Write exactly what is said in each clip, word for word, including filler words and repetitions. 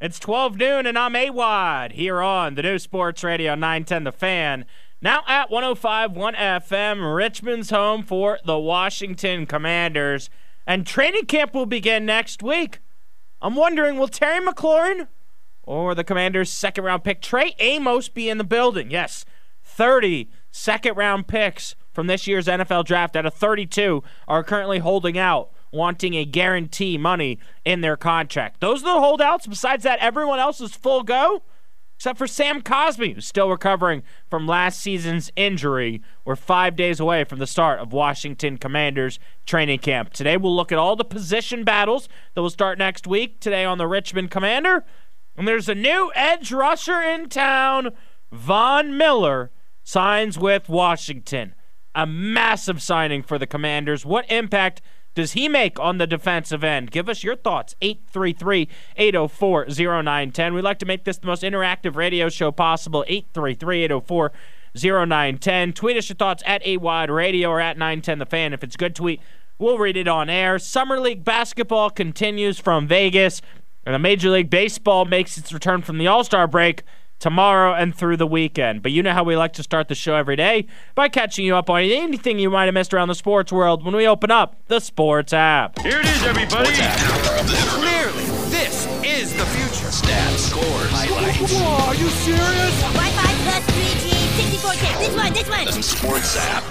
It's twelve noon, and I'm A-Wad here on the new Sports Radio nine ten The Fan. Now at one oh five point one F M, Richmond's home for the Washington Commanders. And training camp will begin next week. I'm wondering, will Terry McLaurin or the Commanders' second-round pick Trey Amos be in the building? Yes, thirty second-round picks from this year's N F L draft out of thirty-two are currently holding out, wanting a guarantee money in their contract. Those are the holdouts. Besides that, everyone else is full go, except for Sam Cosmi, who's still recovering from last season's injury. We're five days away from the start of Washington Commanders training camp. Today, we'll look at all the position battles that will start next week, today on the Richmond Commander. And there's a new edge rusher in town. Von Miller signs with Washington. A massive signing for the Commanders. What impact does he make on the defensive end? Give us your thoughts. eight three three, eight oh four, oh nine one oh. We'd like to make this the most interactive radio show possible. eight three three, eight oh four, oh nine one oh. Tweet us your thoughts at A-Wad Radio or at nine ten The Fan. If it's a good tweet, we'll read it on air. Summer League basketball continues from Vegas, and the Major League Baseball makes its return from the All-Star break tomorrow and through the weekend. But you know how we like to start the show every day by catching you up on anything you might have missed around the sports world when we open up the Sports app. Here it is, everybody. Clearly, this is the future. Stats, scores, highlights. Whoa, are you serious? Wi-Fi plus three G, sixty-four K. This one, this one. The Sports app.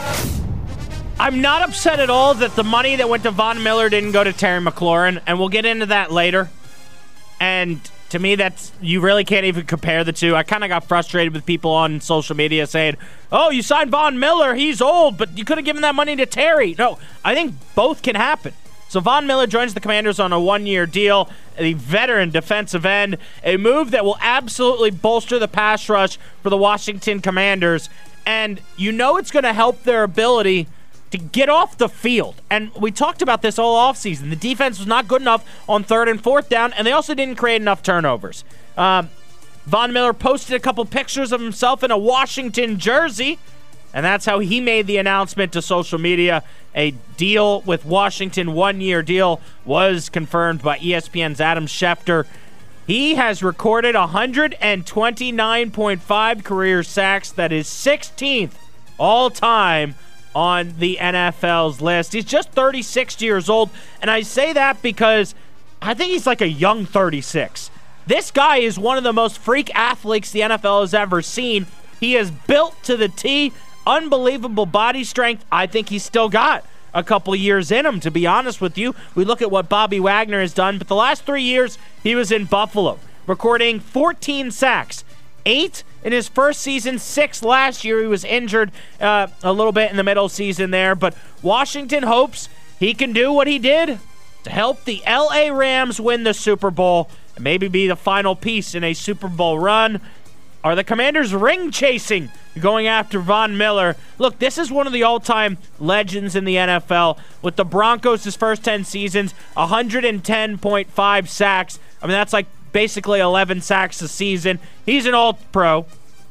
I'm not upset at all that the money that went to Von Miller didn't go to Terry McLaurin, and we'll get into that later. And to me, that's you really can't even compare the two. I kind of got frustrated with people on social media saying, oh, you signed Von Miller, he's old, but you could have given that money to Terry. No, I think both can happen. So Von Miller joins the Commanders on a one-year deal, a veteran defensive end, a move that will absolutely bolster the pass rush for the Washington Commanders. And you know it's going to help their ability to get off the field. And we talked about this all offseason. The defense was not good enough on third and fourth down, and they also didn't create enough turnovers. Um, Von Miller posted a couple pictures of himself in a Washington jersey, and that's how he made the announcement to social media. A deal with Washington, one-year deal, was confirmed by E S P N's Adam Schefter. He has recorded one hundred twenty-nine point five career sacks. That is sixteenth all-time on the N F L's list. He's just thirty-six years old, and I say that because I think he's like a young thirty-six. This guy is one of the most freak athletes the N F L has ever seen. He is built to the T, unbelievable body strength. I think he's still got a couple years in him, to be honest with you. We look at what Bobby Wagner has done, but the last three years, he was in Buffalo, recording fourteen sacks, eight in his first season, six last year. He was injured uh, a little bit in the middle season there, but Washington hopes he can do what he did to help the L A Rams win the Super Bowl and maybe be the final piece in a Super Bowl run. Are the Commanders ring chasing, going after Von Miller? Look, this is one of the all-time legends in the N F L. With the Broncos, his first ten seasons, one hundred ten point five sacks. I mean, that's like basically eleven sacks a season. He's an all-pro.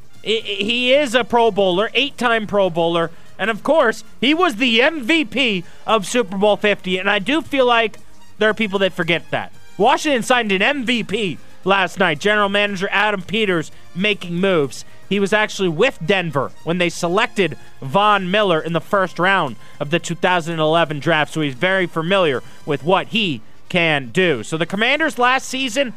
He is a Pro Bowler, eight-time Pro Bowler. And, of course, he was the M V P of Super Bowl fifty. And I do feel like there are people that forget that. Washington signed an M V P last night. General Manager Adam Peters making moves. He was actually with Denver when they selected Von Miller in the first round of the two thousand eleven draft. So he's very familiar with what he can do. So the Commanders last season,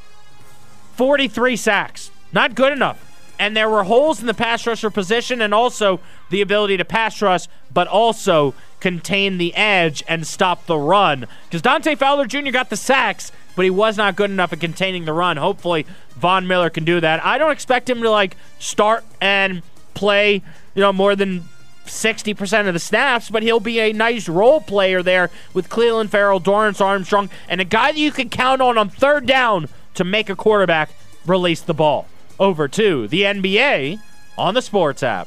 forty-three sacks. Not good enough. And there were holes in the pass rusher position and also the ability to pass rush, but also contain the edge and stop the run. Because Dante Fowler Junior got the sacks, but he was not good enough at containing the run. Hopefully, Von Miller can do that. I don't expect him to, like, start and play, you know, more than sixty percent of the snaps, but he'll be a nice role player there with Cleveland Farrell, Dorrance Armstrong, and a guy that you can count on on third down to make a quarterback release the ball. Over to the N B A on the Sports app.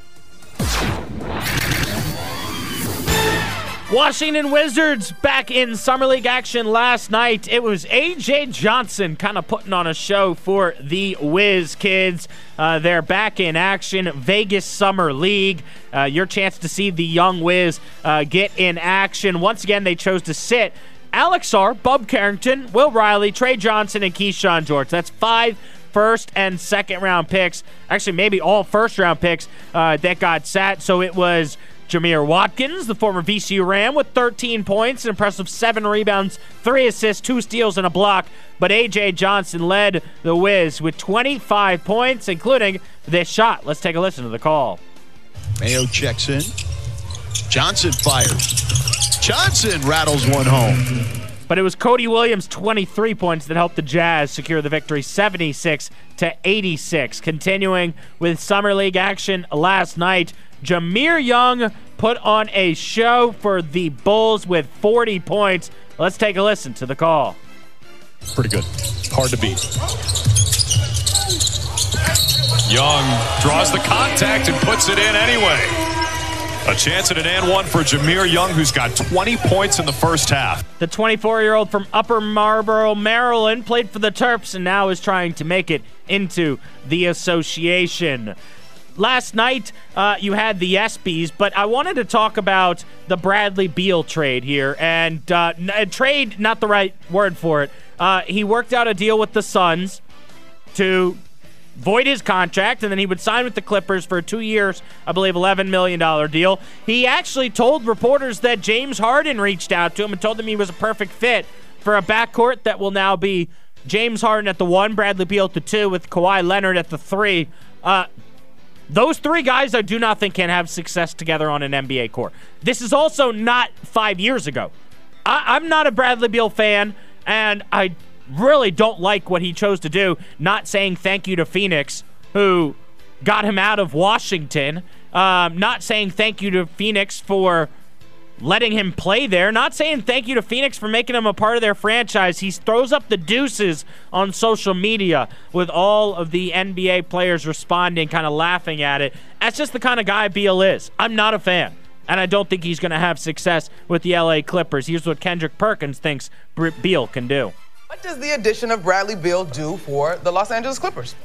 Washington Wizards back in Summer League action last night. It was A J Johnson kind of putting on a show for the Wiz kids. Uh, they're back in action. Vegas Summer League. Uh, your chance to see the young Wiz uh, get in action. Once again, they chose to sit Alex Sarr, Bub Carrington, Will Riley, Trey Johnson, and Keyshawn George. That's five first and second round picks. Actually, maybe all first round picks uh, that got sat. So it was Jameer Watkins, the former V C U Ram, with thirteen points, an impressive seven rebounds, three assists, two steals, and a block. But A J Johnson led the Wiz with twenty-five points, including this shot. Let's take a listen to the call. Mayo checks in. Johnson fires. Johnson rattles one home. But it was Cody Williams' twenty-three points that helped the Jazz secure the victory seventy-six to eighty-six. Continuing with Summer League action last night, Jameer Young put on a show for the Bulls with forty points. Let's take a listen to the call. Pretty good. Hard to beat. Young draws the contact and puts it in anyway. A chance at an and one for Jameer Young, who's got twenty points in the first half. The twenty-four-year-old from Upper Marlboro, Maryland, played for the Terps and now is trying to make it into the association. Last night, uh, you had the ESPYs, but I wanted to talk about the Bradley Beal trade here. And uh, n- trade, not the right word for it. Uh, he worked out a deal with the Suns to void his contract, and then he would sign with the Clippers for two years, I believe eleven million dollars deal. He actually told reporters that James Harden reached out to him and told him he was a perfect fit for a backcourt that will now be James Harden at the one, Bradley Beal at the two, with Kawhi Leonard at the three. Uh, those three guys I do not think can have success together on an N B A court. This is also not five years ago. I, I'm not a Bradley Beal fan, and I really don't like what he chose to do, not saying thank you to Phoenix, who got him out of Washington, um, not saying thank you to Phoenix for letting him play there, not saying thank you to Phoenix for making him a part of their franchise. He throws up the deuces on social media with all of the N B A players responding, kind of laughing at it. That's just the kind of guy Beal is. I'm not a fan, and I don't think he's going to have success with the L A Clippers. Here's what Kendrick Perkins thinks Beal can do. What does the addition of Bradley Beal do for the Los Angeles Clippers?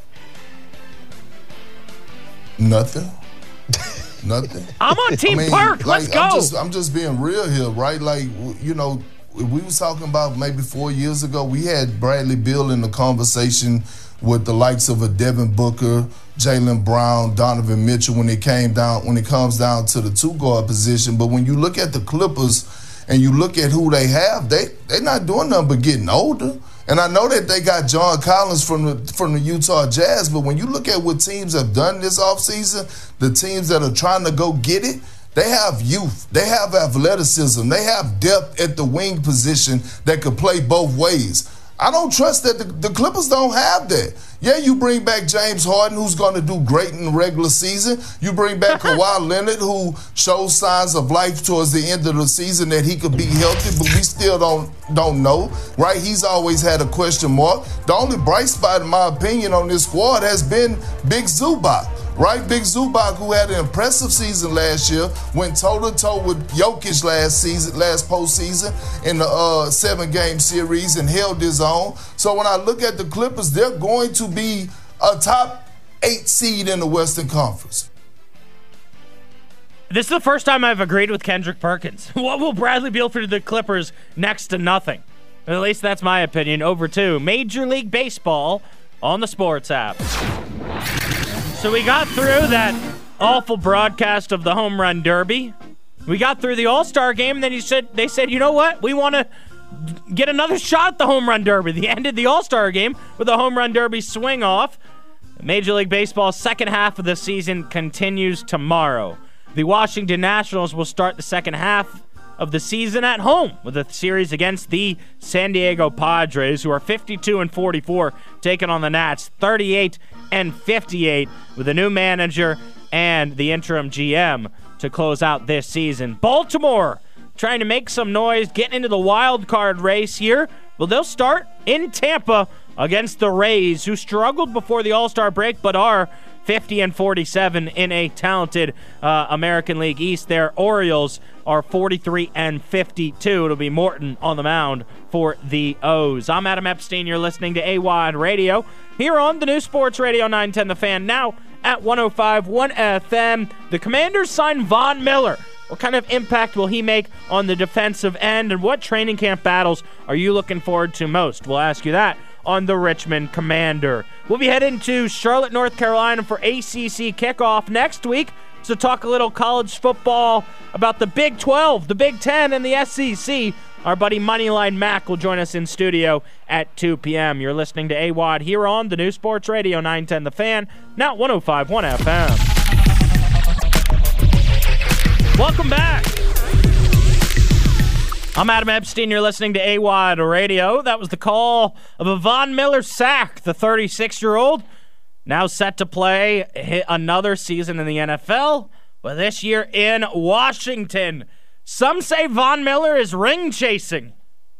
Nothing. Nothing. I'm on Team I mean, Perk. like, Let's go. I'm just, I'm just being real here, right? Like, you know, we was talking about maybe four years ago, we had Bradley Beal in the conversation with the likes of a Devin Booker, Jaylen Brown, Donovan Mitchell when it came down, when it comes down to the two guard position. But when you look at the Clippers and you look at who they have, they they're not doing nothing but getting older. And I know that they got John Collins from the from the Utah Jazz, but when you look at what teams have done this offseason, the teams that are trying to go get it, they have youth, they have athleticism, they have depth at the wing position that could play both ways. I don't trust that the, the Clippers don't have that. Yeah, you bring back James Harden, who's going to do great in the regular season. You bring back Kawhi Leonard, who shows signs of life towards the end of the season that he could be healthy, but we still don't don't know, right? He's always had a question mark. The only bright spot, in my opinion, on this squad has been Big Zubac. Right, Big Zubac, who had an impressive season last year, went toe-to-toe with Jokic last season, last postseason in the uh, seven-game series and held his own. So when I look at the Clippers, they're going to be a top eight seed in the Western Conference. This is the first time I've agreed with Kendrick Perkins. What will Bradley Beal for the Clippers? Next to nothing. At least that's my opinion. Over to Major League Baseball on the Sports app. So we got through that awful broadcast of the Home Run Derby. We got through the All-Star game, and then he said, they said, you know what? We want to get another shot at the Home Run Derby. They ended the All-Star game with a Home Run Derby swing-off. Major League Baseball's second half of the season continues tomorrow. The Washington Nationals will start the second half of the season at home with a series against the San Diego Padres, who are fifty-two and forty-four, taking on the Nats thirty-eight and fifty-eight, with a new manager and the interim G M to close out this season. Baltimore trying to make some noise, getting into the wild card race here. Well, they'll start in Tampa against the Rays, who struggled before the All-Star break but are fifty and forty-seven in a talented uh, American League East. Their Orioles are forty-three and fifty-two. It'll be Morton on the mound for the O's. I'm Adam Epstein. You're listening to A W O D Radio here on the new Sports Radio nine ten The Fan, now at one oh five point one F M. The Commanders signed Von Miller What kind of impact will he make on the defensive end? And what training camp battles are you looking forward to most? We'll ask you that on the Richmond Commander. We'll be heading to Charlotte, North Carolina for A C C kickoff next week to talk a little college football about the Big twelve, the Big ten, and the S E C. Our buddy Moneyline Mac will join us in studio at two p.m. You're listening to A W O D here on the New Sports Radio nine ten The Fan, now one oh five point one F M. Welcome back. I'm Adam Epstein. You're listening to A W O D Radio. That was the call of a Von Miller sack, the thirty-six-year-old, now set to play another season in the N F L, but this year in Washington. Some say Von Miller is ring chasing.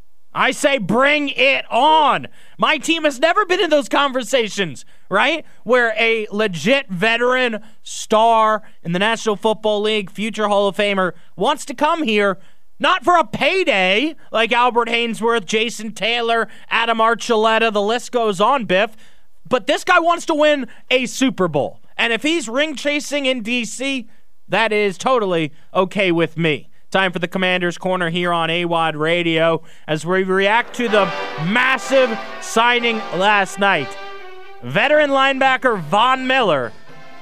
I say bring it on. My team has never been in those conversations, right? Where a legit veteran star in the National Football League, future Hall of Famer, wants to come here, not for a payday like Albert Hainsworth, Jason Taylor, Adam Archuleta, the list goes on, Biff, but this guy wants to win a Super Bowl. And if he's ring chasing in D C, that is totally okay with me. Time for the Commander's Corner here on A W O D Radio as we react to the massive signing last night. Veteran linebacker Von Miller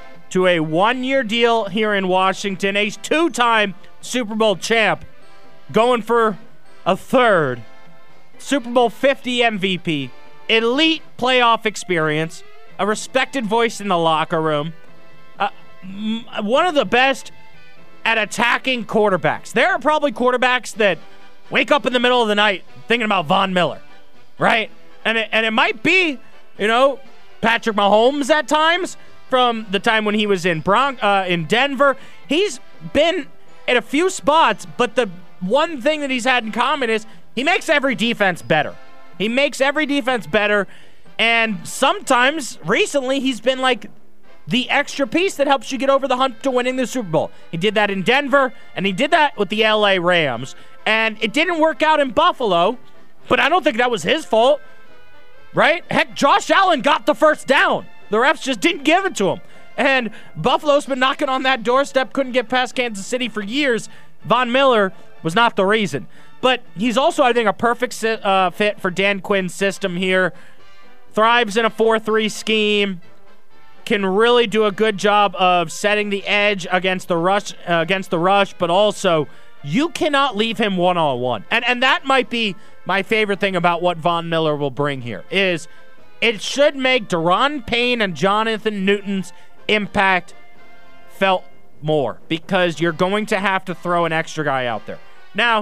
to a one-year deal here in Washington. A two-time Super Bowl champ going for a third. Super Bowl fifty M V P. Elite playoff experience. A respected voice in the locker room. Uh, one of the best at attacking quarterbacks. There are probably quarterbacks that wake up in the middle of the night thinking about Von Miller, right? And it, and it might be, you know, Patrick Mahomes at times from the time when he was in Bron- uh, in Denver. He's been at a few spots, but the one thing that he's had in common is he makes every defense better. He makes every defense better, and sometimes, recently, he's been like the extra piece that helps you get over the hump to winning the Super Bowl. He did that in Denver, and he did that with the L A Rams. And it didn't work out in Buffalo, but I don't think that was his fault, right? Heck, Josh Allen got the first down. The refs just didn't give it to him. And Buffalo's been knocking on that doorstep, couldn't get past Kansas City for years. Von Miller was not the reason. But he's also, I think, a perfect si- uh, fit for Dan Quinn's system here. Thrives in a four three scheme. Can really do a good job of setting the edge against the rush, uh, against the rush, but also you cannot leave him one-on-one. And and that might be my favorite thing about what Von Miller will bring here, is it should make Daron Payne and Jonathan Newton's impact felt more, because you're going to have to throw an extra guy out there. Now,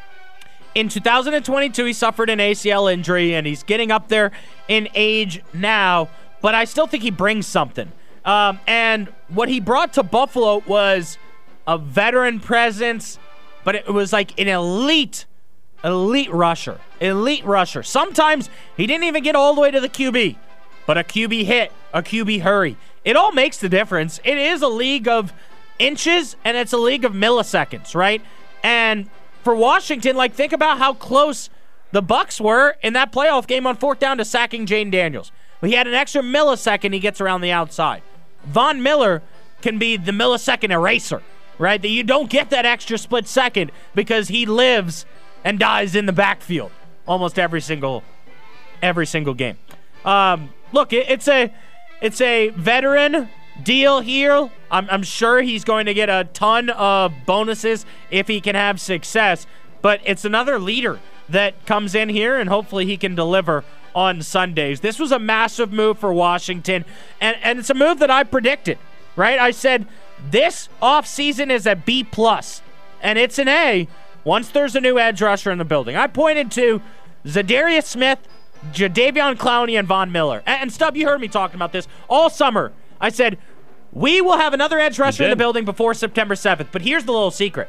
in two thousand twenty-two, he suffered an A C L injury, and he's getting up there in age now, but I still think he brings something. Um, and what he brought to Buffalo was a veteran presence, but it was like an elite, elite rusher. Elite rusher. Sometimes he didn't even get all the way to the Q B, but a Q B hit, a Q B hurry. It all makes the difference. It is a league of inches, and it's a league of milliseconds, right? And for Washington, like, think about how close the Bucs were in that playoff game on fourth down to sacking Jane Daniels. He had an extra millisecond, he gets around the outside. Von Miller can be the millisecond eraser, right? That you don't get that extra split second because he lives and dies in the backfield almost every single every single game. Um, look, it, it's a it's a veteran deal here. I'm, I'm sure he's going to get a ton of bonuses if he can have success, but it's another leader that comes in here, and hopefully he can deliver on Sundays. This was a massive move for Washington, and, and it's a move that I predicted, right? I said this offseason is a B plus, and it's an A once there's a new edge rusher in the building. I pointed to Zadarius Smith, Jadeveon Clowney, and Von Miller. And, and Stub, you heard me talking about this all summer. I said, we will have another edge rusher in the building before September seventh, but here's the little secret.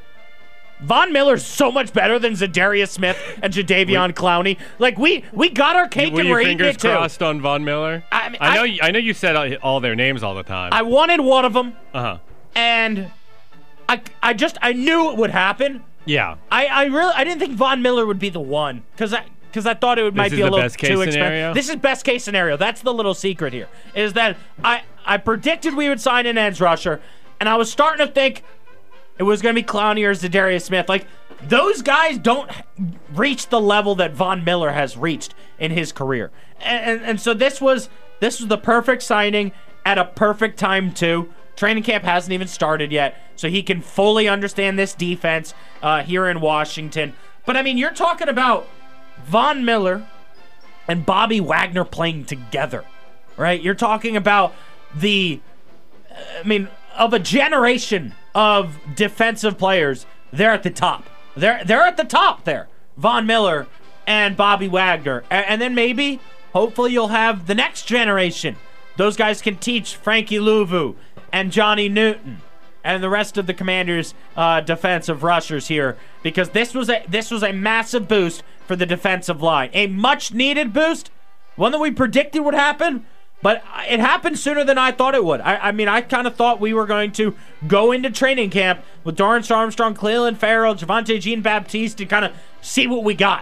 Von Miller's so much better than Zadarius Smith and Jadeveon Clowney. Like, we we got our cake Were and your we're eating fingers it too. crossed on Von Miller? I, mean, I know. I, You, I know you said all, all their names all the time. I wanted one of them, uh huh. and I I just I knew it would happen. Yeah. I, I really I didn't think Von Miller would be the one, because I because I thought it would, might is be a the little best case too expensive. scenario? This is best case scenario. That's the little secret here, is that I I predicted we would sign an edge rusher, and I was starting to think It was going to be Clowney or Zadarius Smith. Like, those guys don't reach the level that Von Miller has reached in his career. And, and, and so this was this was the perfect signing at a perfect time, too. Training camp hasn't even started yet, so he can fully understand this defense uh, here in Washington. But, I mean, you're talking about Von Miller and Bobby Wagner playing together, right? You're talking about the, I mean, of a generation of defensive players. They're at the top. They're they're at the top there. Von Miller and Bobby Wagner. And, and then maybe, hopefully, you'll have the next generation. Those guys can teach Frankie Louvu and Johnny Newton and the rest of the Commanders' uh, defensive rushers here, because this was a this was a massive boost for the defensive line, a much-needed boost, one that we predicted would happen, but it happened sooner than I thought it would. I, I mean, I kind of thought we were going to go into training camp with Dorrance Armstrong, Clelin Ferrell, Javonte Jean-Baptiste to kind of see what we got.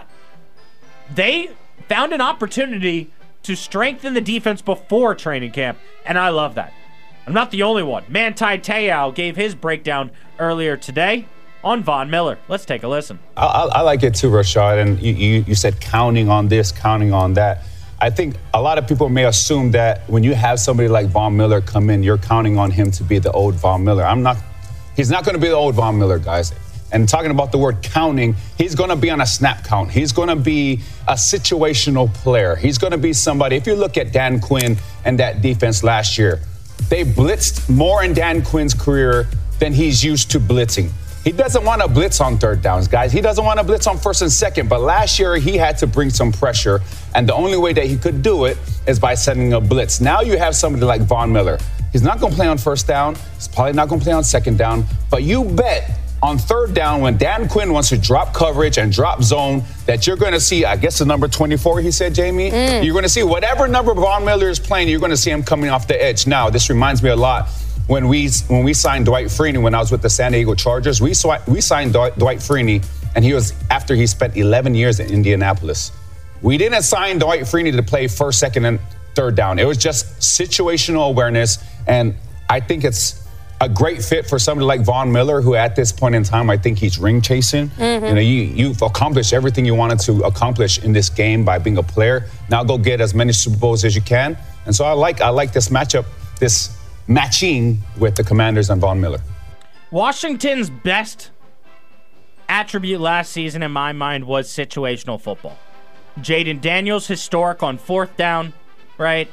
They found an opportunity to strengthen the defense before training camp, and I love that. I'm not the only one. Manti Te'o gave his breakdown earlier today on Von Miller. Let's take a listen. I, I, I like it too, Rashad, and you, you, you said counting on this, counting on that. I think a lot of people may assume that when you have somebody like Von Miller come in, you're counting on him to be the old Von Miller. I'm not. He's not going to be the old Von Miller, guys. And talking about the word counting, he's going to be on a snap count. He's going to be a situational player. He's going to be somebody. If you look at Dan Quinn and that defense last year, they blitzed more in Dan Quinn's career than he's used to blitzing. He doesn't want to blitz on third downs, guys. He doesn't want to blitz on first and second. But last year, he had to bring some pressure. And the only way that he could do it is by sending a blitz. Now you have somebody like Von Miller. He's not going to play on first down. He's probably not going to play on second down. But you bet on third down, when Dan Quinn wants to drop coverage and drop zone, that you're going to see, I guess the number twenty-four, he said, Jamie, mm. you're going to see whatever number Von Miller is playing, you're going to see him coming off the edge. Now, this reminds me a lot when we when we signed Dwight Freeney when I was with the San Diego Chargers. We, sw- we signed Dwight, Dwight Freeney, and he was after he spent eleven years in Indianapolis. We didn't sign Dwight Freeney to play first, second, and third down. It was just situational awareness, and I think it's a great fit for somebody like Von Miller, who at this point in time, I think he's ring chasing. Mm-hmm. You know, you, you've accomplished everything you wanted to accomplish in this game by being a player. Now go get as many Super Bowls as you can. And so I like I like this matchup, this matching with the Commanders and Von Miller. Washington's best attribute last season, in my mind, was situational football. Jaden Daniels, historic on fourth down, right?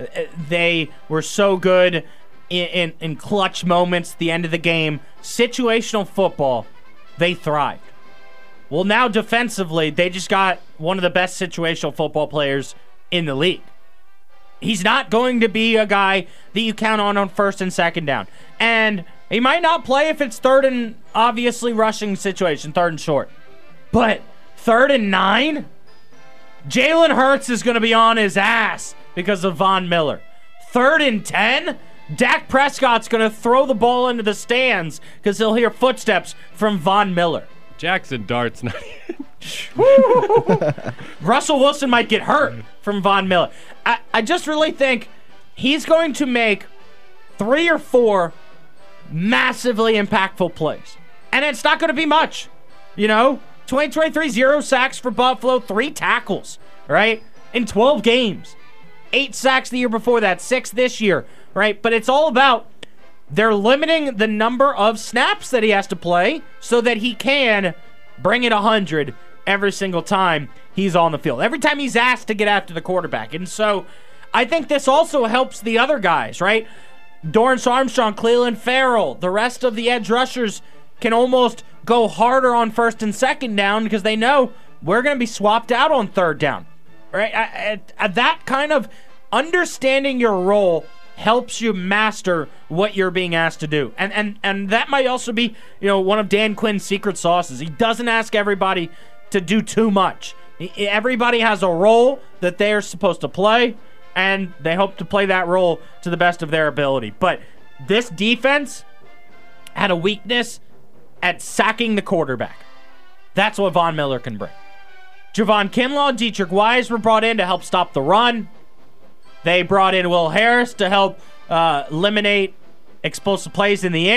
They were so good In, in, in clutch moments, the end of the game. Situational football, they thrived. Well, now defensively, they just got one of the best situational football players in the league. He's not going to be a guy that you count on on first and second down. And he might not play if it's third and obviously rushing situation, third and short. But third and nine, Jalen Hurts is going to be on his ass because of Von Miller. Third and ten, Dak Prescott's going to throw the ball into the stands because he'll hear footsteps from Von Miller. Jackson Dart's not Russell Wilson might get hurt from Von Miller. I, I just really think he's going to make three or four massively impactful plays. And it's not going to be much. You know, twenty twenty-three, zero sacks for Buffalo, three tackles, right? In twelve games. Eight sacks the year before that, six this year. Right, but it's all about they're limiting the number of snaps that he has to play so that he can bring it one hundred every single time he's on the field. Every time he's asked to get after the quarterback. And so I think this also helps the other guys, right? Dorrance Armstrong, Clelin Ferrell, the rest of the edge rushers can almost go harder on first and second down because they know we're going to be swapped out on third down. Right? I, I, I, that kind of understanding your role helps you master what you're being asked to do. And and and that might also be, you know, one of Dan Quinn's secret sauces. He doesn't ask everybody to do too much. He, everybody has a role that they're supposed to play, and they hope to play that role to the best of their ability. But this defense had a weakness at sacking the quarterback. That's what Von Miller can bring. Javon Kinlaw, Dietrich Wise were brought in to help stop the run. They brought in Will Harris to help uh, eliminate explosive plays in the air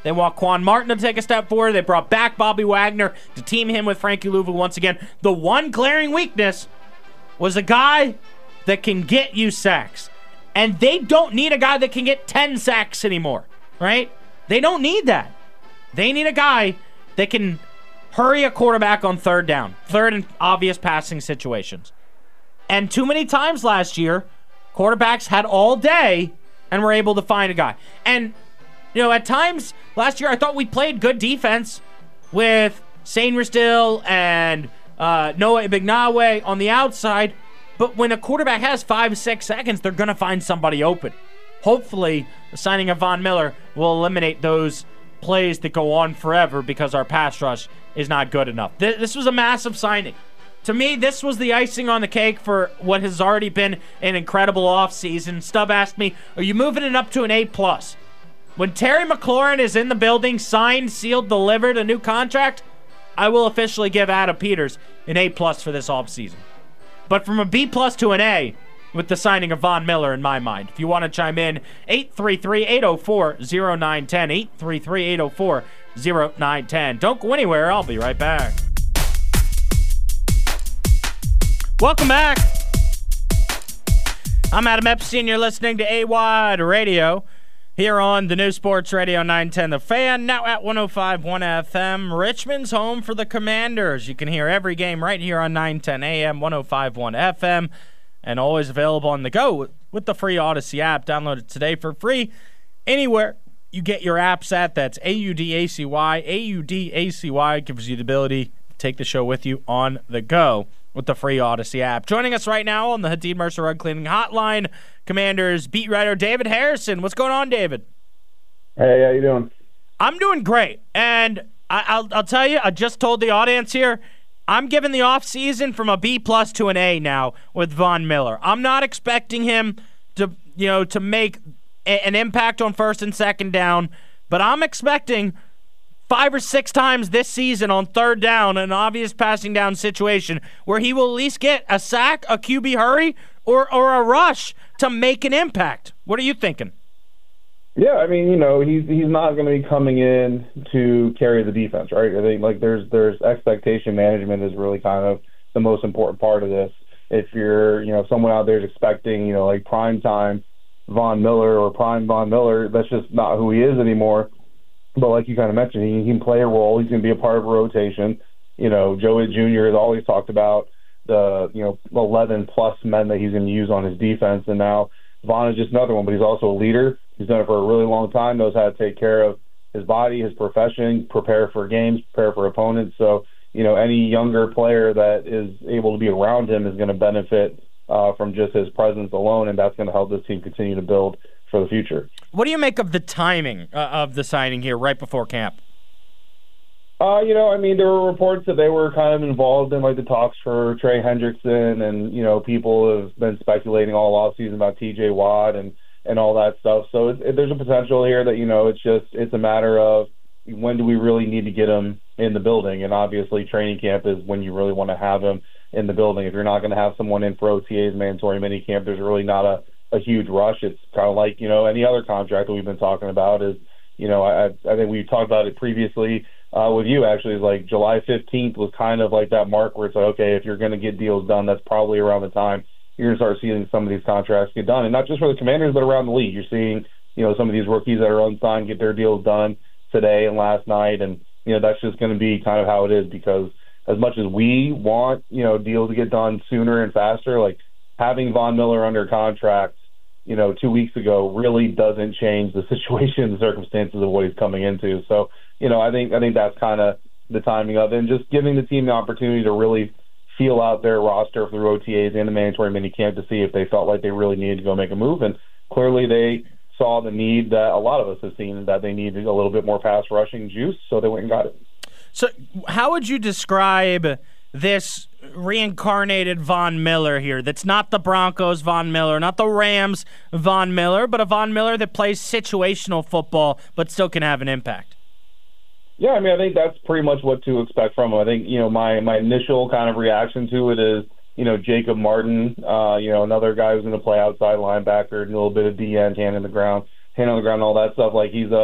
They want Quan Martin to take a step forward. They brought back Bobby Wagner to team him with Frankie Louvu once again. The one glaring weakness was a guy that can get you sacks. And they don't need a guy that can get ten sacks anymore, right? They don't need that. They need a guy that can hurry a quarterback on third down, third and obvious passing situations. And too many times last year, quarterbacks had all day and were able to find a guy. And, you know, at times last year, I thought we played good defense with Shane Ristill and uh, Noah Ibignawe on the outside. But when a quarterback has five, six seconds, they're going to find somebody open. Hopefully, the signing of Von Miller will eliminate those plays that go on forever because our pass rush is not good enough. Th- this was a massive signing. To me, this was the icing on the cake for what has already been an incredible offseason. Stubb asked me, are you moving it up to an A plus? When Terry McLaurin is in the building, signed, sealed, delivered a new contract, I will officially give Adam Peters an A plus for this offseason. But from a B plus to an A with the signing of Von Miller in my mind. If you want to chime in, eight three three, eight oh four, oh nine one oh, eight three three, eight oh four, oh nine one oh. Don't go anywhere. I'll be right back. Welcome back. I'm Adam Epstein. You're listening to A-Wide Radio here on the new Sports Radio nine ten The Fan, now at one oh five point one F M. Richmond's home for the Commanders. You can hear every game right here on nine ten A M, one oh five point one F M, and always available on the go with the free Odyssey app. Download it today for free anywhere you get your apps at. That's A U D A C Y. A U D A C Y gives you the ability to take the show with you on the go with the free Odyssey app. Joining us right now on the Hadid Mercer Rug Cleaning Hotline, Commanders beat writer David Harrison. What's going on, David? Hey, how you doing? I'm doing great. And I, I'll, I'll tell you, I just told the audience here, I'm giving the offseason from a B plus to an A now with Von Miller. I'm not expecting him to, you know, to make a, an impact on first and second down, but I'm expecting five or six times this season on third down, an obvious passing down situation, where he will at least get a sack, a Q B hurry, or or a rush to make an impact. What are you thinking? Yeah, I mean, you know, he's he's not going to be coming in to carry the defense, right? I think like there's there's expectation management is really kind of the most important part of this. If you're, you know, someone out there is expecting, you know, like prime time Von Miller or prime Von Miller, that's just not who he is anymore. But like you kind of mentioned, he, he can play a role. He's going to be a part of a rotation. You know, Joey Junior has always talked about the, you know, eleven plus men that he's going to use on his defense. And now Von is just another one, but he's also a leader. He's done it for a really long time, knows how to take care of his body, his profession, prepare for games, prepare for opponents. So, you know, any younger player that is able to be around him is going to benefit uh, from just his presence alone, and that's going to help this team continue to build for the future. What do you make of the timing uh, of the signing here right before camp? Uh, you know, I mean, there were reports that they were kind of involved in, like, the talks for Trey Hendrickson, and, you know, people have been speculating all offseason about T J Watt and, and all that stuff. So it, it, there's a potential here that, you know, it's just it's a matter of when do we really need to get him in the building, and obviously training camp is when you really want to have him in the building. If you're not going to have someone in for O T As, mandatory minicamp, there's really not a a huge rush. It's kind of like, you know, any other contract that we've been talking about is, you know, I I think we talked about it previously uh, with you, actually, is like July fifteenth was kind of like that mark where it's like, okay, if you're going to get deals done, that's probably around the time you're going to start seeing some of these contracts get done. And not just for the Commanders, but around the league. You're seeing, you know, some of these rookies that are unsigned get their deals done today and last night. And, you know, that's just going to be kind of how it is, because as much as we want, you know, deals to get done sooner and faster, like having Von Miller under contract, you know, two weeks ago really doesn't change the situation and the circumstances of what he's coming into. So, you know, I think I think that's kind of the timing of it, and just giving the team the opportunity to really feel out their roster through O T As and the mandatory minicamp to see if they felt like they really needed to go make a move. And clearly they saw the need that a lot of us have seen, that they needed a little bit more pass rushing juice, so they went and got it. So how would you describe this reincarnated Von Miller here? That's not the Broncos Von Miller, not the Rams Von Miller, but a Von Miller that plays situational football but still can have an impact. Yeah, I mean, I think that's pretty much what to expect from him. I think, you know, my, my initial kind of reaction to it is, you know, Jacob Martin, uh, you know, another guy who's going to play outside linebacker, a little bit of D end, hand in the ground, hand on the ground, all that stuff. Like, he's a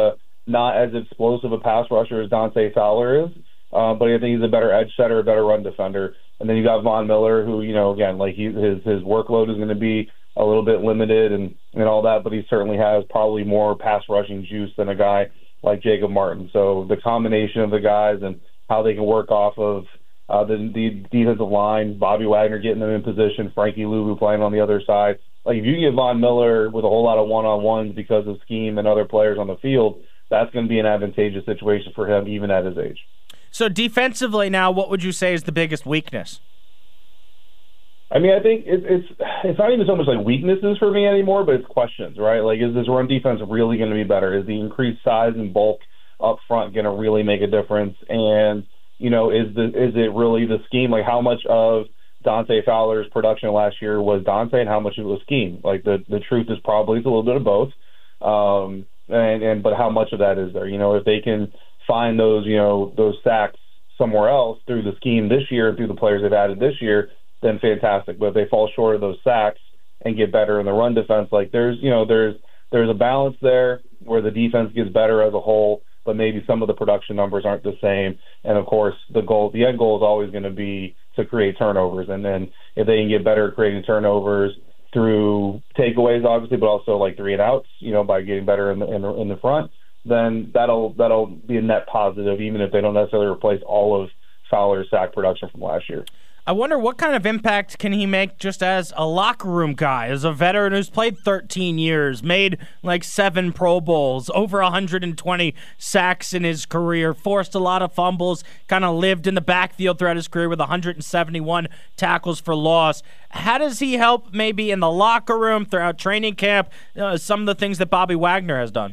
not as explosive a pass rusher as Dante Fowler is, uh, but I think he's a better edge setter, a better run defender. And then you got Von Miller, who, you know, again, like he, his his workload is going to be a little bit limited and, and all that, but he certainly has probably more pass rushing juice than a guy like Jacob Martin. So the combination of the guys and how they can work off of uh, the, the defensive line, Bobby Wagner getting them in position, Frankie Luvu playing on the other side. Like, if you can get Von Miller with a whole lot of one-on-ones because of scheme and other players on the field, that's going to be an advantageous situation for him even at his age. So defensively now, what would you say is the biggest weakness? I mean, I think it, it's it's not even so much like weaknesses for me anymore, but it's questions, right? Like, is this run defense really going to be better? Is the increased size and bulk up front going to really make a difference? And, you know, is the is it really the scheme? Like, how much of Dante Fowler's production last year was Dante and how much of it was scheme? Like, the, the truth is probably it's a little bit of both. Um, and, and but how much of that is there? You know, if they can find those, you know, those sacks somewhere else through the scheme this year, through the players they've added this year, then fantastic. But if they fall short of those sacks and get better in the run defense, like there's, you know, there's there's a balance there where the defense gets better as a whole, but maybe some of the production numbers aren't the same. And of course, the goal, the end goal is always going to be to create turnovers. And then if they can get better at creating turnovers through takeaways, obviously, but also like three and outs, you know, by getting better in the in the, in the front, then that'll that'll be a net positive, even if they don't necessarily replace all of Fowler's sack production from last year. I wonder what kind of impact can he make just as a locker room guy, as a veteran who's played thirteen years, made like seven Pro Bowls, over one hundred twenty sacks in his career, forced a lot of fumbles, kind of lived in the backfield throughout his career with one hundred seventy-one tackles for loss. How does he help maybe in the locker room, throughout training camp, uh, some of the things that Bobby Wagner has done?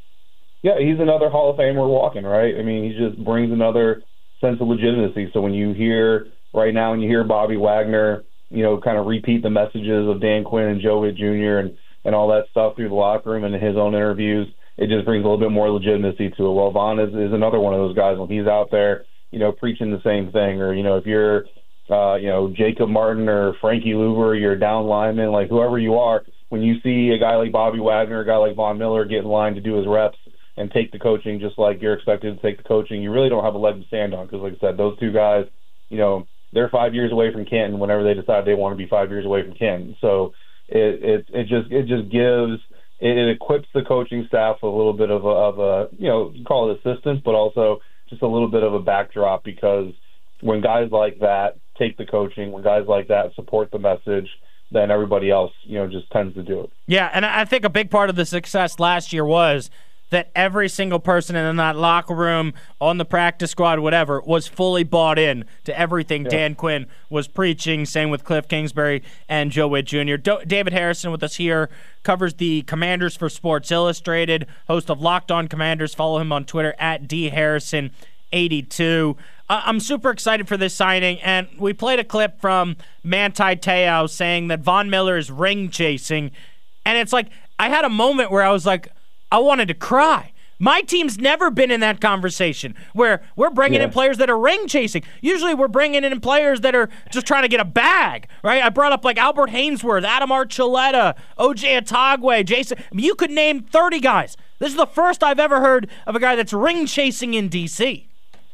Yeah, he's another Hall of Famer walking, right? I mean, he just brings another sense of legitimacy. So when you hear right now, and you hear Bobby Wagner, you know, kind of repeat the messages of Dan Quinn and Joe Witt Junior and, and all that stuff through the locker room and in his own interviews, it just brings a little bit more legitimacy to it. Well, Von is, is another one of those guys when he's out there, you know, preaching the same thing. Or, you know, if you're, uh, you know, Jacob Martin or Frankie Luvu, or you're a down lineman, like whoever you are, when you see a guy like Bobby Wagner, a guy like Von Miller get in line to do his reps and take the coaching just like you're expected to take the coaching, you really don't have a leg to stand on because, like I said, those two guys, you know, they're five years away from Canton whenever they decide they want to be five years away from Canton. So it it, it just it just gives it, it equips the coaching staff with a little bit of a, of a you know you call it assistance, but also just a little bit of a backdrop, because when guys like that take the coaching, when guys like that support the message, then everybody else you know just tends to do it. Yeah, and I think a big part of the success last year was that every single person in that locker room, on the practice squad, whatever, was fully bought in to everything yeah. Dan Quinn was preaching. Same with Cliff Kingsbury and Joe Witt Junior Do- David Harrison with us here, covers the Commanders for Sports Illustrated, host of Locked On Commanders. Follow him on Twitter at D Harrison eighty-two. Uh, I'm super excited for this signing, and we played a clip from Manti Te'o saying that Von Miller is ring chasing, and it's like I had a moment where I was like, I wanted to cry. My team's never been in that conversation where we're bringing yeah. in players that are ring chasing. Usually we're bringing in players that are just trying to get a bag, right? I brought up like Albert Hainsworth, Adam Archuleta, O J Atogwe, Jason. I mean, you could name thirty guys. This is the first I've ever heard of a guy that's ring chasing in D C.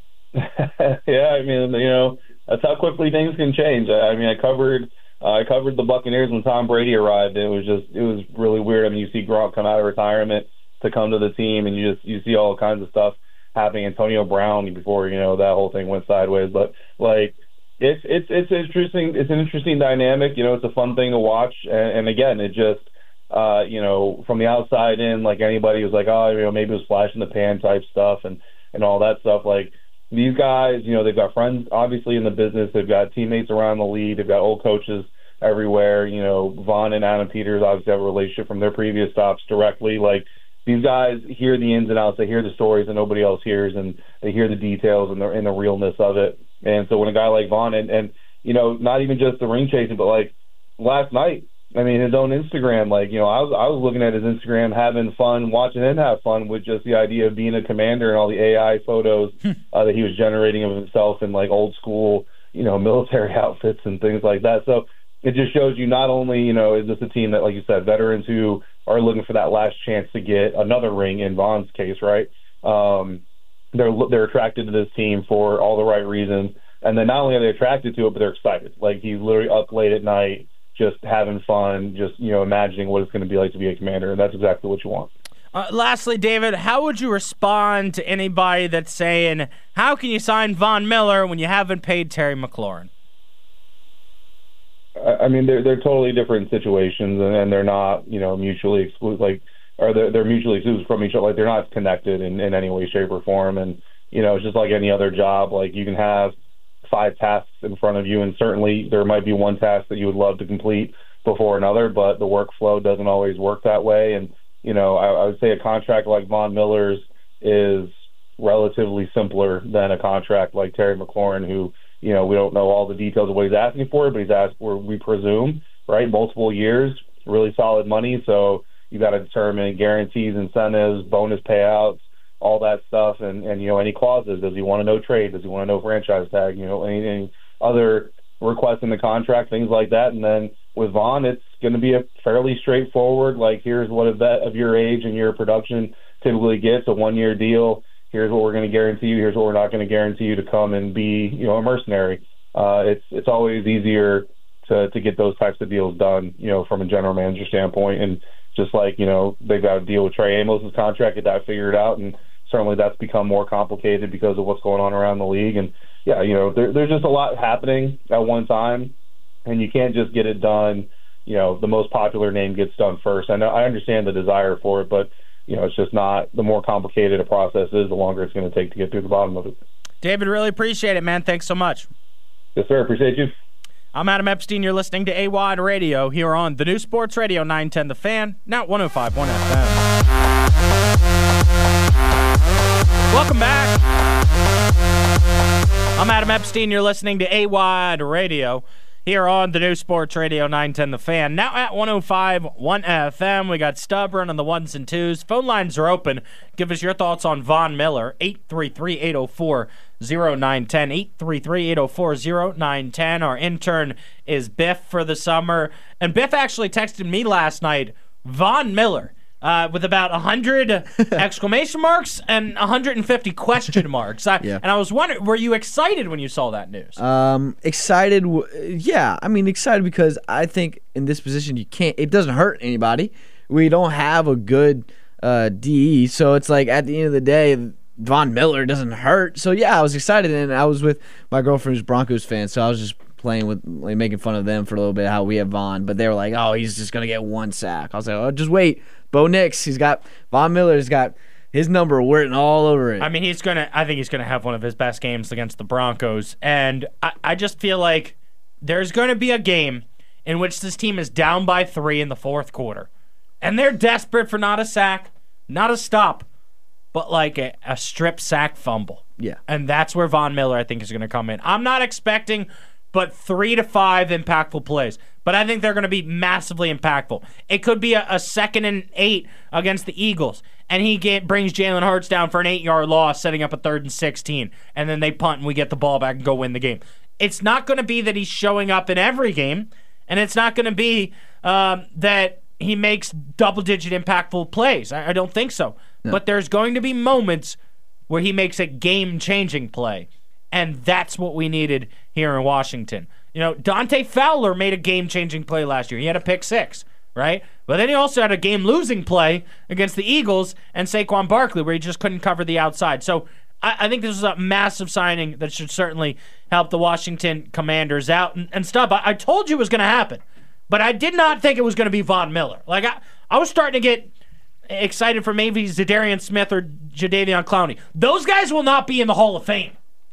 Yeah, I mean, you know, that's how quickly things can change. I mean, I covered uh, I covered the Buccaneers when Tom Brady arrived. It was just, it was really weird. I mean, you see Gronk come out of retirement to come to the team, and you just you see all kinds of stuff happening. Antonio Brown before you know that whole thing went sideways, but like it's it's it's interesting. It's an interesting dynamic. You know, it's a fun thing to watch, and, and again, it just uh, you know from the outside in, like anybody was like, oh, you know, maybe it was flash in the pan type stuff and and all that stuff. Like these guys, you know, they've got friends obviously in the business. They've got teammates around the league. They've got old coaches everywhere. You know, Von and Adam Peters obviously have a relationship from their previous stops directly. Like these guys hear the ins and outs. They hear the stories that nobody else hears, and they hear the details and the, and the realness of it. And so when a guy like Von, and, and, you know, not even just the ring chasing, but like last night, I mean, his own Instagram, like, you know, I was, I was looking at his Instagram, having fun, watching him have fun with just the idea of being a commander and all the A I photos uh, that he was generating of himself in like old school, you know, military outfits and things like that. So it just shows you not only, you know, is this a team that, like you said, veterans who are looking for that last chance to get another ring in Von's case, right? Um, they're they're attracted to this team for all the right reasons. And then not only are they attracted to it, but they're excited. Like, he's literally up late at night, just having fun, just, you know, imagining what it's going to be like to be a Commander. And that's exactly what you want. Uh, lastly, David, how would you respond to anybody that's saying, how can you sign Von Miller when you haven't paid Terry McLaurin? I mean, they're they're totally different situations, and, and they're not, you know, mutually exclusive. Like, or they're, they're mutually exclusive from each other. Like, they're not connected in, in any way, shape, or form. And, you know, it's just like any other job. Like, you can have five tasks in front of you, and certainly there might be one task that you would love to complete before another, but the workflow doesn't always work that way. And, you know, I, I would say a contract like Von Miller's is relatively simpler than a contract like Terry McLaurin, who, you know, we don't know all the details of what he's asking for, but he's asked for, we presume, right, multiple years, really solid money. So you got to determine guarantees, incentives, bonus payouts, all that stuff, and, and you know, any clauses. Does he want to no trade? Does he want to no franchise tag? You know, any, any other requests in the contract, things like that. And then with Von, it's going to be a fairly straightforward, like, here's what a vet of your age and your production typically gets, a one-year deal. Here's what we're going to guarantee you. Here's what we're not going to guarantee you to come and be, you know, a mercenary. Uh, it's it's always easier to to get those types of deals done, you know, from a general manager standpoint. And just like, you know, they've got to deal with Trey Amos's contract, get that figured out, and certainly that's become more complicated because of what's going on around the league. And, yeah, you know, there, there's just a lot happening at one time, and you can't just get it done. You know, the most popular name gets done first. I know, I understand the desire for it, but, you know, it's just not, the more complicated a process is, the longer it's going to take to get through the bottom of it. David, really appreciate it, man. Thanks so much. Yes, sir. Appreciate you. I'm Adam Epstein. You're listening to A W A D Radio here on the new Sports Radio nine ten The Fan, now one oh five point one F M. Welcome back. I'm Adam Epstein. You're listening to A W A D Radio here on the new Sports Radio nine ten The Fan, now at one oh five point one F M. We got Stubborn on the ones and twos. Phone lines are open. Give us your thoughts on Von Miller. eight three three, eight oh four, oh nine one oh. eight three three, eight oh four, oh nine one oh. Our intern is Biff for the summer. And Biff actually texted me last night, Von Miller. Uh, with about one hundred exclamation marks and one hundred fifty question marks. I, yeah. And I was wondering, were you excited when you saw that news? Um, excited, w- yeah. I mean, excited because I think in this position you can't, it doesn't hurt anybody. We don't have a good uh, D E, so it's like at the end of the day, Von Miller doesn't hurt. So yeah, I was excited, and I was with my girlfriend who's a Broncos fan, so I was just playing with, like, making fun of them for a little bit, how we have Von, but they were like, oh, he's just going to get one sack. I was like, oh, just wait. Bo Nix, he's got, Von Miller's got his number written all over it. I mean, he's going to, I think he's going to have one of his best games against the Broncos, and I, I just feel like there's going to be a game in which this team is down by three in the fourth quarter, and they're desperate for not a sack, not a stop, but like a, a strip sack fumble. Yeah. And that's where Von Miller, I think, is going to come in. I'm not expecting but three to five impactful plays. But I think they're going to be massively impactful. It could be a, a second and eight against the Eagles, and he get, brings Jalen Hurts down for an eight-yard loss, setting up a third and sixteen, and then they punt and we get the ball back and go win the game. It's not going to be that he's showing up in every game, and it's not going to be um, that he makes double-digit impactful plays. I, I don't think so. No. But there's going to be moments where he makes a game-changing play, and that's what we needed here in Washington. You know, Dante Fowler made a game-changing play last year. He had a pick six, right? But then he also had a game-losing play against the Eagles and Saquon Barkley where he just couldn't cover the outside. So I, I think this is a massive signing that should certainly help the Washington Commanders out. And, and stuff, I, I told you it was going to happen, but I did not think it was going to be Von Miller. Like, I, I was starting to get excited for maybe Zadarian Smith or Jadeveon Clowney. Those guys will not be in the Hall of Fame.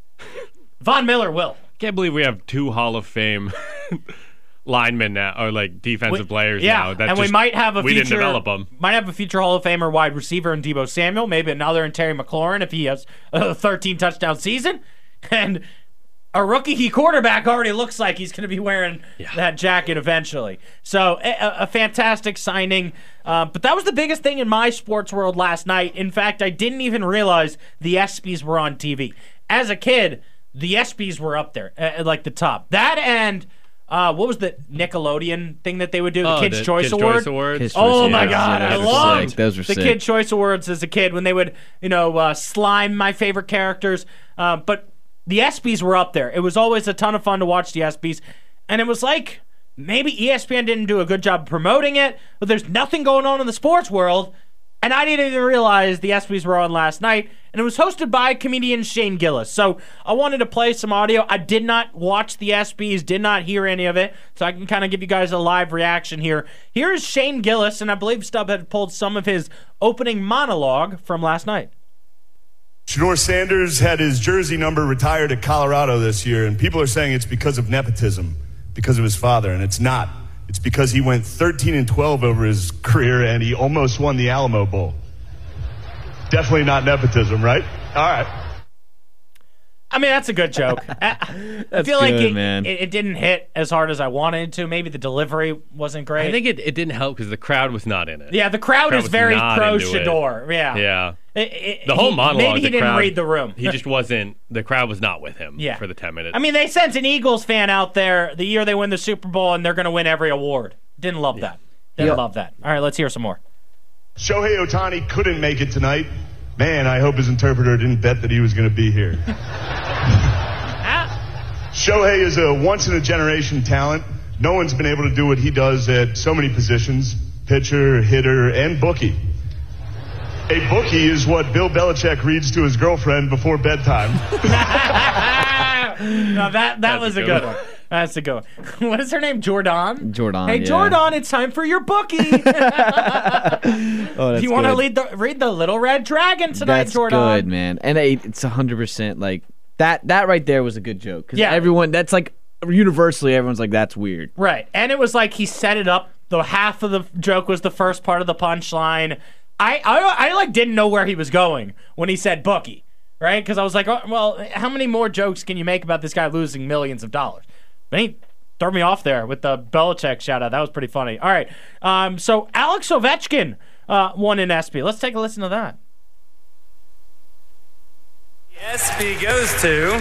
Von Miller will. Can't believe we have two Hall of Fame linemen now, or like defensive we, players yeah, now. That and just, we might have a we future, didn't develop them. Might have a future Hall of Famer wide receiver in Deebo Samuel, maybe another in Terry McLaurin if he has a thirteen touchdown season, and a rookie quarterback already looks like he's going to be wearing yeah. that jacket eventually. So a, a fantastic signing. Uh, but that was the biggest thing in my sports world last night. In fact, I didn't even realize the ESPYs were on T V. As a kid, the ESPYs were up there, at like the top. That and Uh, what was the Nickelodeon thing that they would do? The Oh, Kids' the Choice Kids' Award. Choice Awards? Kids' oh Choice my Awards. God, Yeah, I those were loved sick. Those were the sick. Kids' Choice Awards as a kid when they would, you know, uh, slime my favorite characters. Uh, but the ESPYs were up there. It was always a ton of fun to watch the ESPYs, and it was like maybe E S P N didn't do a good job promoting it, but there's nothing going on in the sports world. And I didn't even realize the ESPYs were on last night, and it was hosted by comedian Shane Gillis. So I wanted to play some audio. I did not watch the ESPYs, did not hear any of it, so I can kind of give you guys a live reaction here. Here's Shane Gillis, and I believe Stubb had pulled some of his opening monologue from last night. Shedeur Sanders had his jersey number retired at Colorado this year, and people are saying it's because of nepotism, because of his father, and it's not. It's because he went thirteen and twelve over his career, and he almost won the Alamo Bowl. Definitely not nepotism, right? All right. I mean, that's a good joke. I, I That's feel like good, it, man. It, it didn't hit as hard as I wanted it to. Maybe the delivery wasn't great. I think it, it didn't help because the crowd was not in it. yeah, the crowd, crowd is was very not pro into it. Shedeur. Yeah. Yeah. It- it- The whole he- monologue. Maybe he the didn't crowd- read the room. He just wasn't. The crowd was not with him. Yeah. For the ten minutes. I mean, they sent an Eagles fan out there the year they win the Super Bowl, and they're going to win every award. Didn't love that. Didn't Yep. love that. All right, let's hear some more. Shohei Ohtani couldn't make it tonight. Man, I hope his interpreter didn't bet that he was going to be here. Shohei is a once-in-a-generation talent. No one's been able to do what he does at so many positions, pitcher, hitter, and bookie. A bookie is what Bill Belichick reads to his girlfriend before bedtime. No, that that That's was a a good good one. That's a good one. What is her name? Jordan? Jordan, Hey, yeah. Jordan, it's time for your bookie. Oh, that's Do you want to good. read the, read the Little Red Dragon tonight, That's Jordan? good, man. And it- it's one hundred percent like that That right there was a good joke. Because Yeah. everyone, that's like universally, everyone's like, that's weird. Right. And it was like he set it up. The half of the joke was the first part of the punchline. I, I, I like didn't know where he was going when he said bookie, right? Because I was like, oh, well, how many more jokes can you make about this guy losing millions of dollars? But he threw me off there with the Belichick shout out. That was pretty funny. All right. Um, so Alex Ovechkin uh, won an ESPY. Let's take a listen to that. ESPY goes to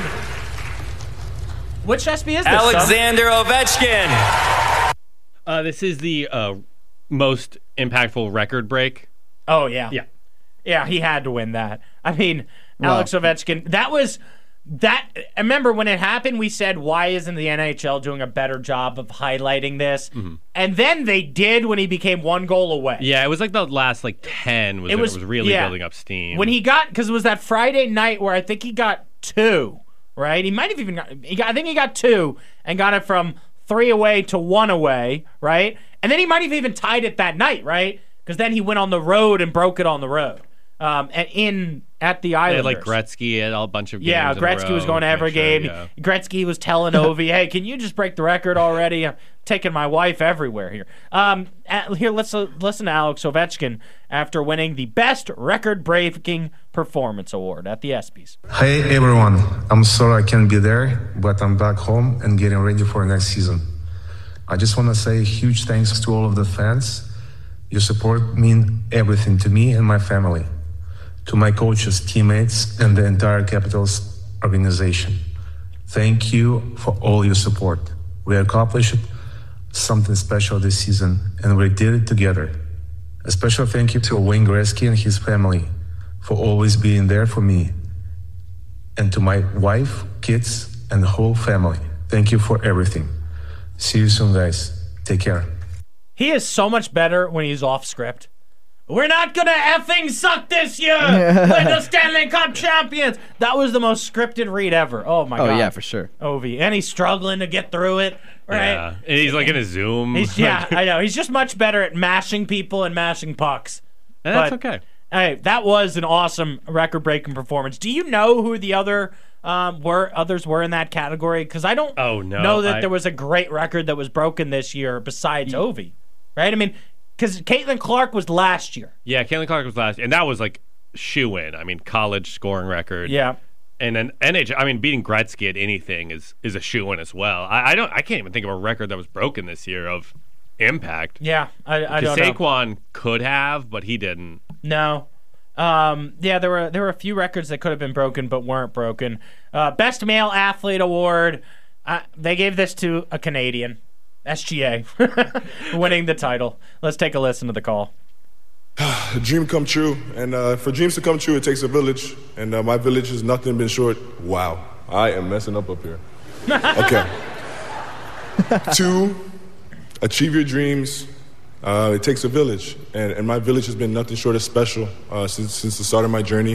Which ESPY is this? Alexander Ovechkin. Uh, this is the uh, most impactful record break. Oh, yeah. Yeah. Yeah, he had to win that. I mean, Well- Alex Ovechkin, that was that. I remember when it happened, we said, why isn't the N H L doing a better job of highlighting this? Mm-hmm. And then they did when he became one goal away. Yeah, it was like the last like ten was It when was- it was really yeah. building up steam. When he got, because it was that Friday night where I think he got two, right? He might have even got, he got, I think he got two and got it from three away to one away, right? And then he might have even tied it that night, right? Because then he went on the road and broke it on the road. Um, and in at the They Islanders. had like Gretzky had a bunch of games Yeah, in a Gretzky row was going to make every sure, game. yeah. Gretzky was telling Ovi, "Hey, can you just break the record already? I'm taking my wife everywhere here." Um, at- here, let's uh, listen to Alex Ovechkin after winning the Best Record-Breaking Performance Award at the ESPYs. Hey everyone, I'm sorry I can't be there, but I'm back home and getting ready for next season. I just want to say huge thanks to all of the fans. Your support means everything to me and my family, to my coaches, teammates, and the entire Capitals organization. Thank you for all your support. We accomplished something special this season, and we did it together. A special thank you to Wayne Gretzky and his family for always being there for me, and to my wife, kids, and the whole family. Thank you for everything. See you soon, guys. Take care. He is so much better when he's off script. We're not gonna effing suck this year. We're the Stanley Cup champions. That was the most scripted read ever. Oh my Oh, god. yeah, for sure. Ovi, and he's struggling to get through it. Right? Yeah, and he's like in a Zoom. He's, yeah, I know. He's just much better at mashing people and mashing pucks. And that's But, okay. Hey, that was an awesome record-breaking performance. Do you know who the other um, were others were in that category? Because I don't Oh, no, know that I- there was a great record that was broken this year besides Ovi, right? I mean, because Caitlin Clark was last year. Yeah, Caitlin Clark was last, and that was like shoe in. I mean, college scoring record. Yeah. And then N H L. I mean, beating Gretzky at anything is is a shoe in as well. I, I don't. I can't even think of a record that was broken this year of impact. Yeah, I, I Because don't know. Saquon could have, but he didn't. No. Um, yeah, there were there were a few records that could have been broken but weren't broken. Uh, Best Male Athlete Award. Uh, they gave this to a Canadian, S G A, winning the title. Let's take a listen to the call. A dream come true, and uh, for dreams to come true, it takes a village, and uh, my village has nothing been short. Wow, I am messing up up here. Okay. Two, achieve your dreams. Uh, it takes a village, and, and my village has been nothing short of special uh, since since the start of my journey.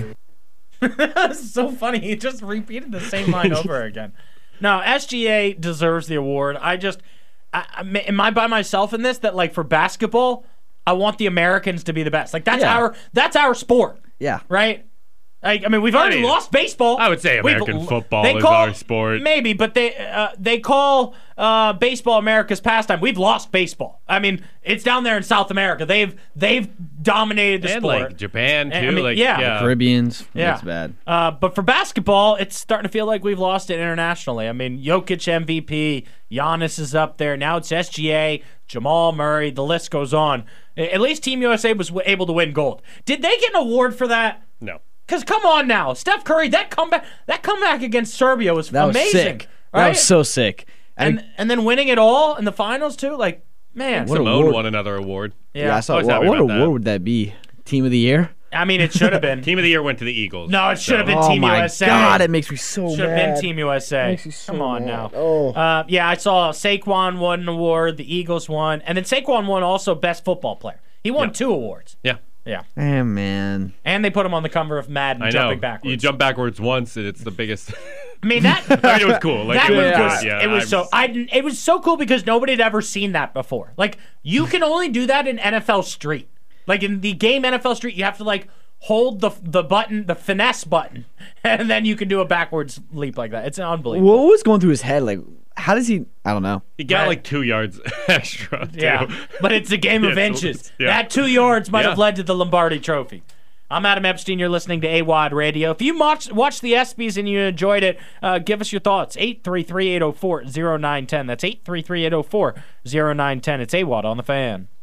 That's so funny. He just repeated the same line over again. No, S G A deserves the award. I just, I, I, am I by myself in this? That like for basketball, I want the Americans to be the best. Like that's Yeah. our that's our sport. Yeah. Right. Like, I mean, we've already I mean, lost baseball. I would say We've- American football they is call- our sport. Maybe, but they uh, they call uh, baseball America's pastime. We've lost baseball. I mean, it's down there in South America. They've they've dominated the And sport. like Japan too. And, I mean, like yeah. yeah. Caribbeans. Yeah. That's bad. Uh, but for basketball, it's starting to feel like we've lost it internationally. I mean, Jokic M V P, Giannis is up there. Now it's S G A, Jamal Murray. The list goes on. At least Team U S A was w- able to win gold. Did they get an award for that? No. Because come on now, Steph Curry, that comeback, that comeback against Serbia was That was amazing. sick. Right? That was so sick. I and mean, and then winning it all in the finals too. Like, man, What Simone award. won another award. Yeah. yeah, I saw. I was What, happy what about award that. would that be? Team of the year? I mean, it should have been. Team of the year went to the Eagles. No, it should have been Oh Team my U S A. God, it makes me so Should have mad. been Team U S A. Makes me so Come on mad. now. Oh. Uh, yeah, I saw Saquon won an award. The Eagles won, and then Saquon won also Best Football Player. He won Yeah. two awards. Yeah. Yeah, Eh, man. and they put him on the cover of Madden I know. jumping backwards. You jump backwards once, and it's the biggest. I mean that. I mean, it was cool. Like that it was was good. good. Yeah, it was I'm- so I didn't- it was so cool because nobody had ever seen that before. Like you can only do that in N F L Street. Like in the game N F L Street, you have to like hold the the button, the finesse button, and then you can do a backwards leap like that. It's unbelievable. What was going through his head? Like, how does he? I don't know. He got Right. like two yards extra. Too. Yeah, but it's a game of Yeah, inches. yeah. That two yards might Yeah. have led to the Lombardi Trophy. I'm Adam Epstein. You're listening to A W O D Radio. If you watched watch the ESPYs and you enjoyed it, uh, give us your thoughts. eight three three, eight oh four, oh nine one oh. That's eight three three, eight oh four, oh nine one oh. It's A W O D on the Fan.